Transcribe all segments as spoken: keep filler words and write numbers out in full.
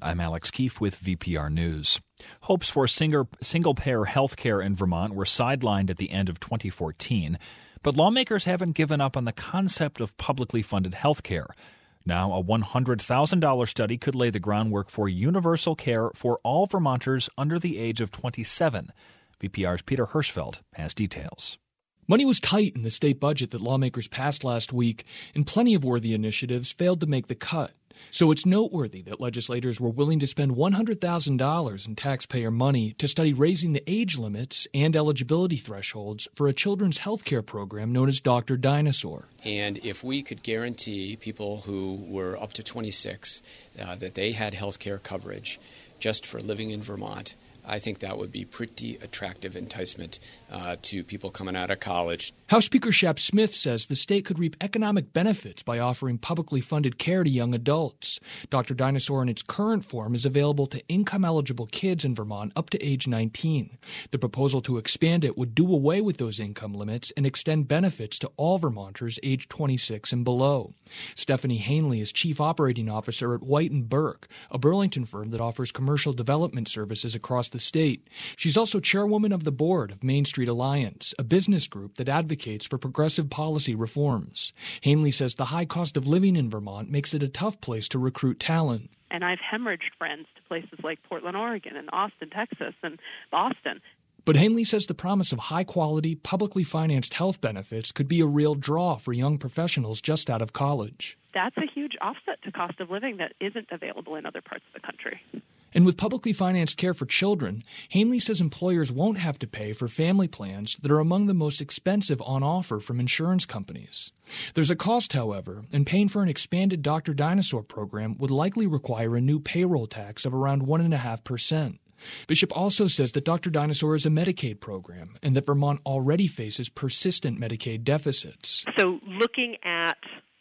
I'm Alex Keefe with V P R News. Hopes for single-payer health care in Vermont were sidelined at the end of twenty fourteen, but lawmakers haven't given up on the concept of publicly funded health care. Now, a one hundred thousand dollars study could lay the groundwork for universal care for all Vermonters under the age of twenty-seven. V P R's Peter Hirschfeld has details. Money was tight in the state budget that lawmakers passed last week, and plenty of worthy initiatives failed to make the cut. So it's noteworthy that legislators were willing to spend one hundred thousand dollars in taxpayer money to study raising the age limits and eligibility thresholds for a children's health care program known as Doctor Dinosaur. And if we could guarantee people who were up to twenty-six uh, that they had health care coverage just for living in Vermont, I think that would be pretty attractive enticement uh, to people coming out of college. House Speaker Shap Smith says the state could reap economic benefits by offering publicly funded care to young adults. Doctor Dinosaur in its current form is available to income-eligible kids in Vermont up to age nineteen. The proposal to expand it would do away with those income limits and extend benefits to all Vermonters age twenty-six and below. Stephanie Hanley is Chief Operating Officer at White and Burke, a Burlington firm that offers commercial development services across the state. She's also chairwoman of the board of Main Street Alliance, a business group that advocates for progressive policy reforms. Hanley says the high cost of living in Vermont makes it a tough place to recruit talent. And I've hemorrhaged friends to places like Portland, Oregon, and Austin, Texas, and Boston. But Hanley says the promise of high-quality, publicly financed health benefits could be a real draw for young professionals just out of college. That's a huge offset to cost of living that isn't available in other parts of the country. And with publicly financed care for children, Hanley says employers won't have to pay for family plans that are among the most expensive on offer from insurance companies. There's a cost, however, and paying for an expanded Doctor Dinosaur program would likely require a new payroll tax of around one point five percent. Bishop also says that Doctor Dinosaur is a Medicaid program and that Vermont already faces persistent Medicaid deficits. So looking at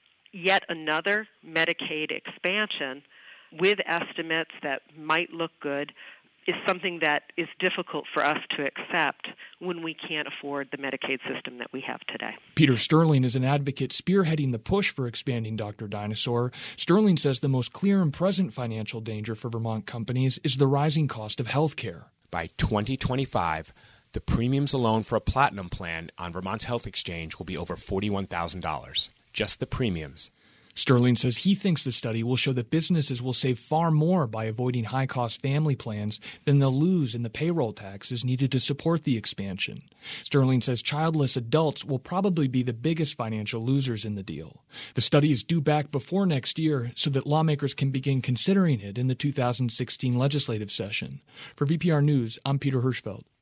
yet another Medicaid expansion with estimates that might look good is something that is difficult for us to accept when we can't afford the Medicaid system that we have today. Peter Sterling is an advocate spearheading the push for expanding Doctor Dinosaur. Sterling says the most clear and present financial danger for Vermont companies is the rising cost of health care. By twenty twenty-five, the premiums alone for a platinum plan on Vermont's health exchange will be over forty-one thousand dollars. Just the premiums. Sterling says he thinks the study will show that businesses will save far more by avoiding high-cost family plans than they'll lose in the payroll taxes needed to support the expansion. Sterling says childless adults will probably be the biggest financial losers in the deal. The study is due back before next year so that lawmakers can begin considering it in the two thousand sixteen legislative session. For V P R News, I'm Peter Hirschfeld.